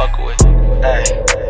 fuck with. Hey,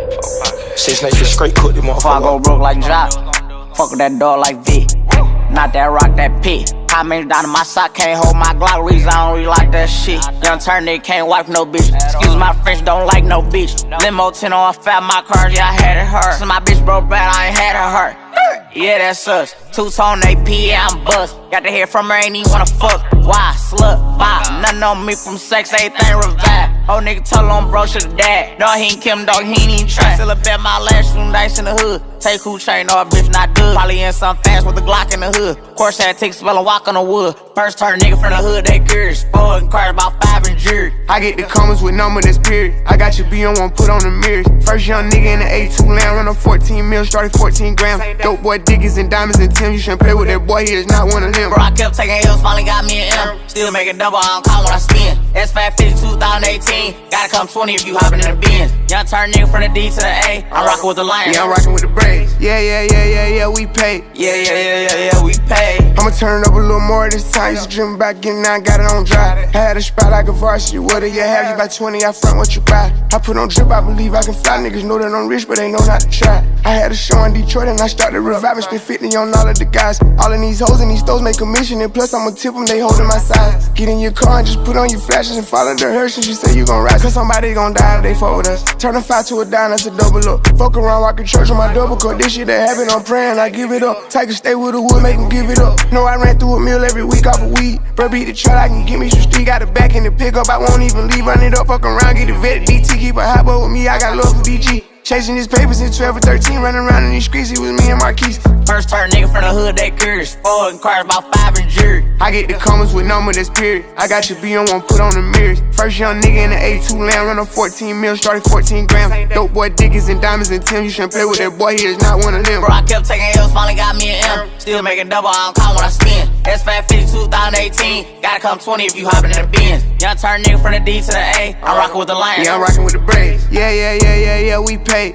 Six niggas straight cook them Before I go broke like Jock, fuck with that dog like V. Not that rock, that pit. How many down in my sock, can't hold my Glock. Reason I don't really like that shit. Young turn nigga can't wipe no bitch. Excuse my French, don't like no bitch. Limo 10 on fat, my cars, yeah, I had it hurt. Since my bitch broke bad, I ain't had it hurt. Yeah, that sucks. Two-tone AP, yeah, I'm bust. Got to hear from her, ain't even wanna fuck. Why? Slut, bop. Nothing on me from sex, everything revive. Old nigga told on bro, should've died. No, he ain't Kim, dog, he ain't even try. Still a bet my last room dice in the hood. Take who chain, no, a bitch not good. Probably in some fast with a Glock in the hood. Of course, had to take a spell and walk on the wood. First turn nigga from the hood, they curious. Four and cars about 5 and jury. I get the comments with number that's period. I got your B on one, put on the mirrors. First young nigga in the A2 land, run a 14 mil, started 14 grams. Dope boy Dickies and diamonds and Tim. You shouldn't play with that boy, he is not one of them. Bro, I kept taking L's, finally got me an M. Still making double, I don't call when I spin. S550 2018, gotta come 20 if you hopping in the Benz. Young turn nigga from the D to the A, I'm rocking with the Lions. Yeah, I'm rocking with the Braves. Yeah, we pay. Yeah, we pay. I'ma turn it up a little more this time. Used to dream about getting out, got it on dry. Had a spot like a varsity. What do you have? You about 20, I front what you buy. I put on drip, I believe I can fly. Niggas know that I'm rich, but they know not to try. I had a show in Detroit and I started reviving. Spent 50 on all of the guys. All of these hoes in these stores make commission. And plus I'ma tip them, they holding my size. Get in your car and just put on your flashes and follow the hearse. And you say you gon' ride. Cause somebody gon' die if they fuck with us. Turn a 5 to a dime, that's a double up. Fuck around, walking church on my double cup. This shit that happen, I'm praying, I give it up. Take a stay with the wood, make them give it up. No, I ran through a meal every week off of weed. Bro, beat the truck, I can give me some street. Got a back in the pickup, I won't even leave. Run it up, fuck around, get the vet. DT, keep a hot boy with me, I got love for DG. Chasing his papers in 12 or 13, running around in these streets, it was me and Marquise. First turn nigga from the hood, they curious. Four and cars about 5 and jury. I get the comments with number that's period. I got your B on one, put on the mirrors. First young nigga in the A2 land, run a 14 mil, started 14 grams. Dope boy Dickies and diamonds and Tim. You shouldn't play with that boy, he is not one of them. Bro, I kept taking L's, finally got me an M. Still making double, I don't call when I spin. S550 2018, gotta come 20 if you hopping in the Benz. Young turn nigga from the D to the A, I'm rocking with the Lions. Yeah, I'm rocking with the Braves. Yeah, we pay.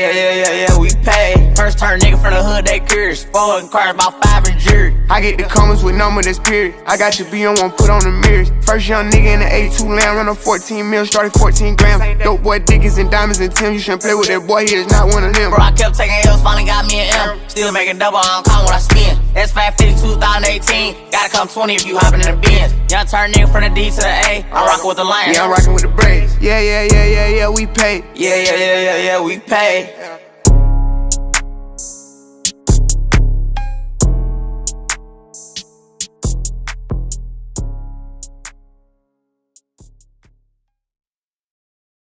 Yeah, we pay. First turn nigga from the hood, they curious. Four and cars about 5 and jury. I get the comments with number that's period. I got your B on one, put on the mirrors. First young nigga in the A2 land, run a 14 mil, started 14 grams. Dope boy Dickies and diamonds and Tim. You shouldn't play with that boy, he is not one of them. Bro, I kept taking L's, finally got me an M. Still making double, I don't call when I spin. S550 2018, gotta come 20 if you hopping in the Benz. Young turn nigga from the D to the A, I'm rocking with the Lions. Yeah, I'm rocking with the Braves. Yeah, we pay. Yeah, we pay.